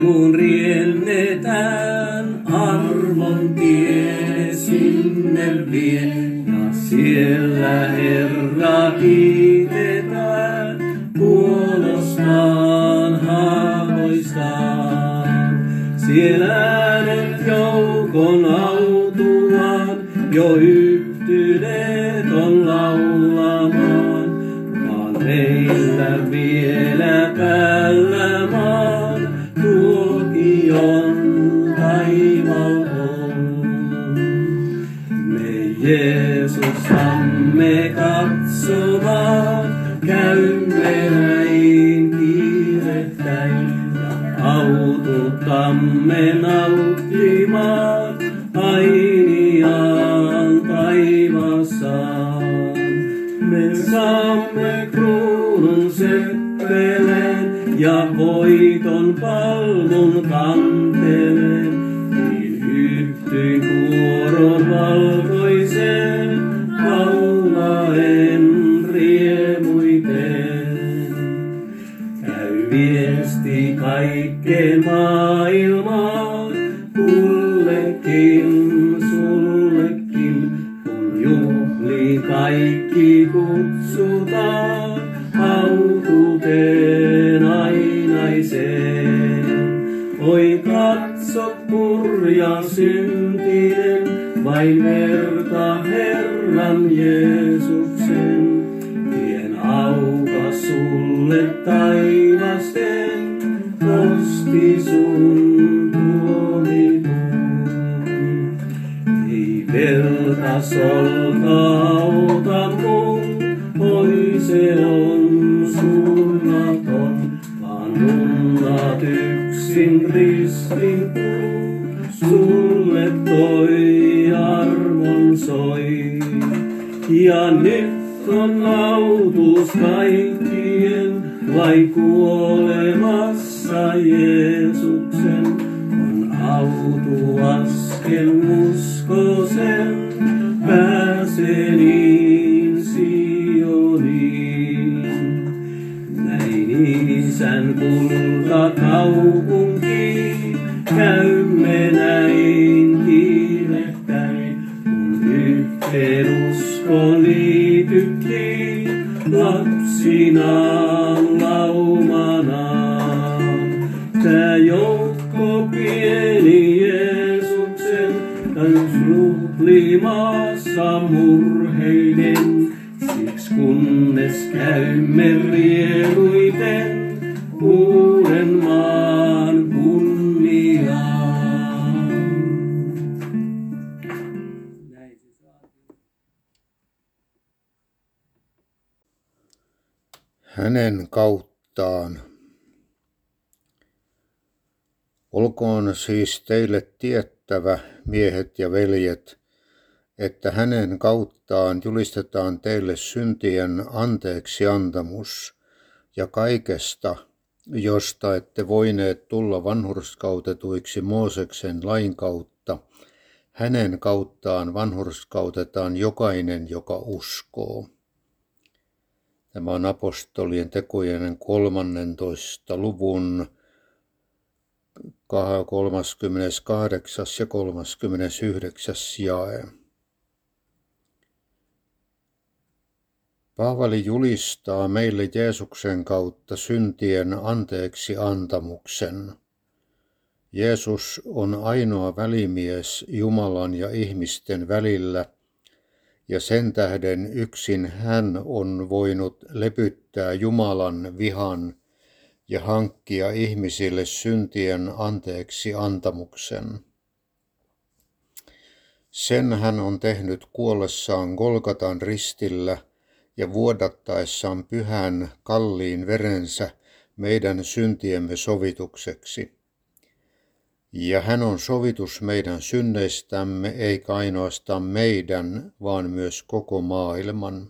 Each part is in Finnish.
Kun riennetään, armon tie sinne vie, ja siellä Herra kiitetään, puolostaan haavoistaan. Siellä äänet joukon autuaan, jo yhtyneet on laulamaan, vaan meillä vielä päällä maan tuokion taival on. Me Jeesusamme katsomaan, käymme näin kiirehtäin ja aututamme nauttimaan ainiaan taivassaan. Me saamme kruunun seppeleen ja voiton palvun kanteleen, niin yhtyin kuoron valkoiseen laulaen riemuiten. Käy viesti kaikkeen maailmaan, kullekin, sullekin, kun juhliin kaikki kutsutaan, autuuteen ainaiseen. Oi katso kurja syntinen, vain verta Herran Jeesuksen. Tien auka sulle taivasten, osti sun tuomitun. Ei verta solta auta mun, oi se on surmaton, vaan nunnat yksin ristin puu, sulle toi armon soi. Ja nyt on autus kaikkien, vai kuolemassa Jeesuksen, on autu askel uskosen, pääsee niin Sioniin. Näin Isän kultakaupunki, käymme näin kiirehtäin, kun yhteen uskon liityttiin lapsinaan laumanaan. Tää joukko pieni Jeesuksen, täys juhlimaassa murheiden, siksi kunnes käymme riemuiten uuden maan kunniaan. Hänen kauttaan. Olkoon siis teille tiettävä, miehet ja veljet, että hänen kauttaan julistetaan teille syntien anteeksiantamus, ja kaikesta, josta ette voineet tulla vanhurskautetuiksi Mooseksen lain kautta, hänen kauttaan vanhurskautetaan jokainen, joka uskoo. Tämä on apostolien tekojen 13. luvun 38. ja 39. jae. Paavali julistaa meille Jeesuksen kautta syntien anteeksi antamuksen. Jeesus on ainoa välimies Jumalan ja ihmisten välillä, ja sen tähden yksin hän on voinut lepyttää Jumalan vihan ja hankkia ihmisille syntien anteeksi antamuksen. Sen hän on tehnyt kuollessaan Golgatan ristillä ja vuodattaessaan pyhän kalliin verensä meidän syntiemme sovitukseksi. Ja hän on sovitus meidän synneistämme, eikä ainoastaan meidän, vaan myös koko maailman.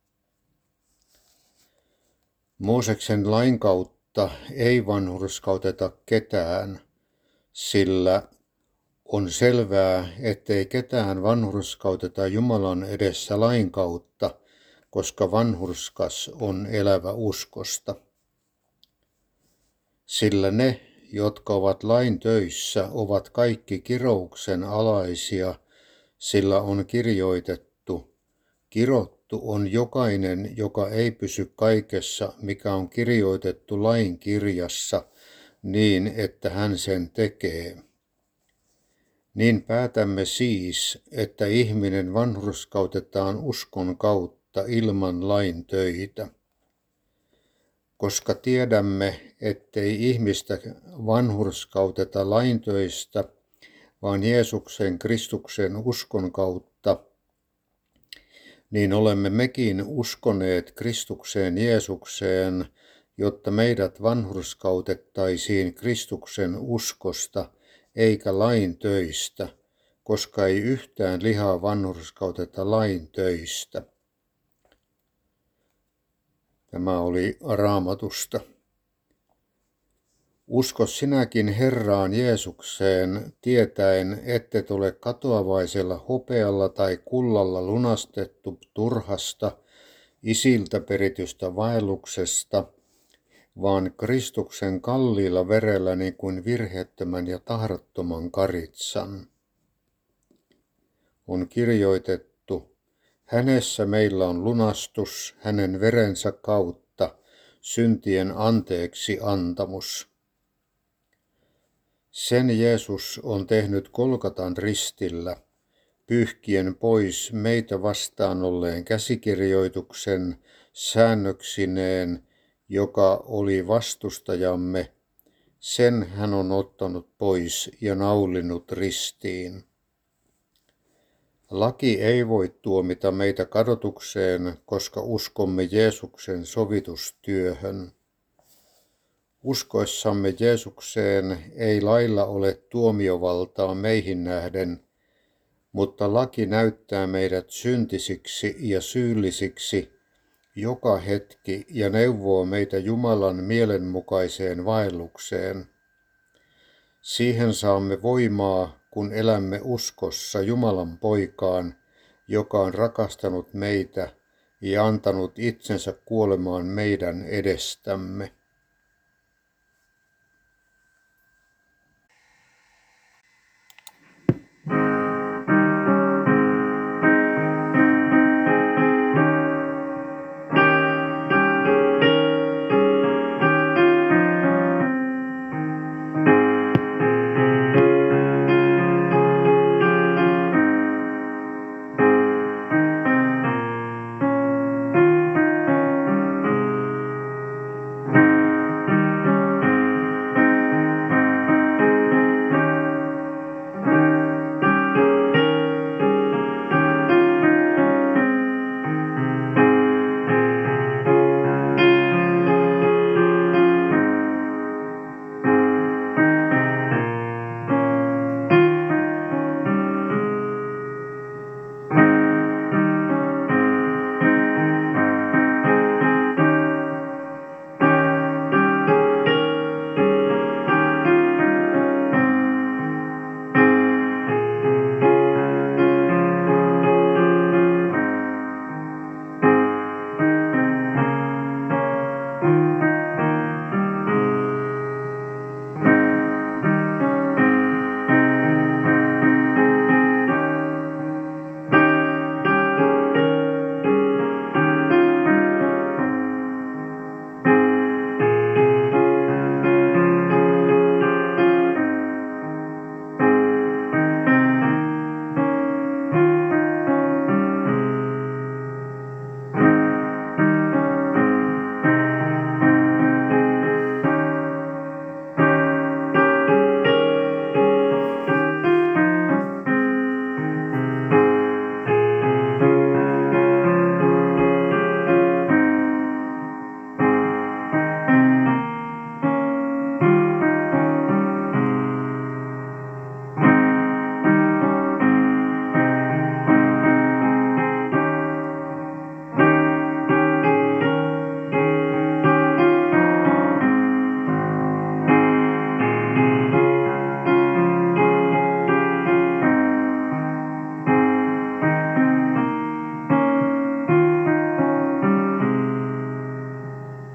Mooseksen lain kautta ei vanhurskauteta ketään, sillä on selvää, ettei ketään vanhurskauteta Jumalan edessä lain kautta, koska vanhurskas on elävä uskosta. Sillä ne, jotka ovat lain töissä, ovat kaikki kirouksen alaisia, sillä on kirjoitettu, kirottu on jokainen, joka ei pysy kaikessa, mikä on kirjoitettu lain kirjassa, niin että hän sen tekee. Niin päätämme siis, että ihminen vanhurskautetaan uskon kautta ilman lain töitä. Koska tiedämme, ettei ihmistä vanhurskauteta lain töistä, vaan Jeesuksen Kristuksen uskon kautta, niin olemme mekin uskoneet Kristukseen Jeesukseen, jotta meidät vanhurskautettaisiin Kristuksen uskosta, eikä lain töistä, koska ei yhtään lihaa vanhurskauteta lain töistä. Tämä oli Raamatusta. Usko sinäkin Herraan Jeesukseen, tietäen, ettet ole katoavaisella hopealla tai kullalla lunastettu turhasta, isiltä peritystä vaelluksesta, vaan Kristuksen kalliilla verellä niin kuin virheettömän ja tahdottoman karitsan. On kirjoitettu, hänessä meillä on lunastus, hänen verensä kautta, syntien anteeksi antamus. Sen Jeesus on tehnyt Golgatan ristillä, pyyhkien pois meitä vastaan olleen käsikirjoituksen säännöksineen, joka oli vastustajamme, sen hän on ottanut pois ja naulinut ristiin. Laki ei voi tuomita meitä kadotukseen, koska uskomme Jeesuksen sovitustyöhön. Uskoessamme Jeesukseen ei lailla ole tuomiovaltaa meihin nähden, mutta laki näyttää meidät syntisiksi ja syyllisiksi joka hetki ja neuvoo meitä Jumalan mielenmukaiseen vaellukseen. Siihen saamme voimaa, kun elämme uskossa Jumalan poikaan, joka on rakastanut meitä ja antanut itsensä kuolemaan meidän edestämme.